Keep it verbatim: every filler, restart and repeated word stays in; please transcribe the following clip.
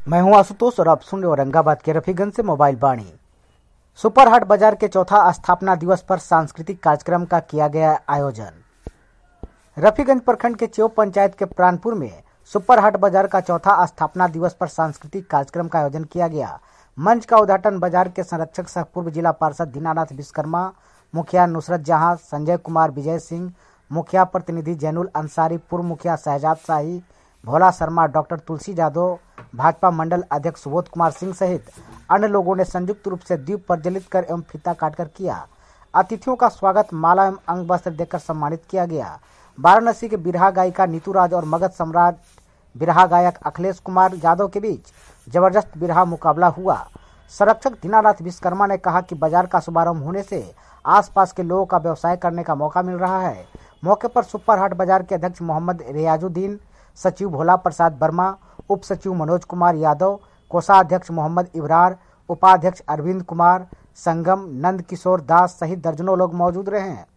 मैं हूं आशुतोष और आप सुन रहे औरंगाबाद के रफीगंज से मोबाइल वाणी। सुपरहाट बाजार के चौथा स्थापना दिवस पर सांस्कृतिक कार्यक्रम का किया गया आयोजन। रफीगंज प्रखंड के च्योप पंचायत के प्राणपुर में सुपरहाट बाजार का चौथा स्थापना दिवस पर सांस्कृतिक कार्यक्रम का आयोजन किया गया। मंच का उद्घाटन बाजार के संरक्षक सह पूर्व जिला पार्षद दीनानाथ विश्वकर्मा, मुखिया नुसरत जहां, संजय कुमार, विजय सिंह, मुखिया प्रतिनिधि जैनुल अंसारी, पूर्व मुखिया शहजाद शाही, भोला शर्मा, डॉक्टर तुलसी यादव, भाजपा मंडल अध्यक्ष सुबोध कुमार सिंह सहित अन्य लोगों ने संयुक्त रूप से दीप प्रज्वलित कर एवं फीता काटकर किया। अतिथियों का स्वागत माला एवं अंग वस्त्र देकर सम्मानित किया गया। वाराणसी के बिरहा गायिका नीतू राज और मगध सम्राट बिरहा गायक अखिलेश कुमार यादव के बीच जबरदस्त बिरहा मुकाबला हुआ। संरक्षक दीनानाथ विश्वकर्मा ने कहा कि बाजार का शुभारंभ होने से आसपास के लोगों का व्यवसाय करने का मौका मिल रहा है। मौके पर सुपरहाट बाजार के अध्यक्ष मोहम्मद रियाजुद्दीन, सचिव भोला प्रसाद वर्मा, उप सचिव मनोज कुमार यादव, कोषाध्यक्ष मोहम्मद इब्रार, उपाध्यक्ष अरविंद कुमार, संगम नंद किशोर दास सहित दर्जनों लोग मौजूद रहे।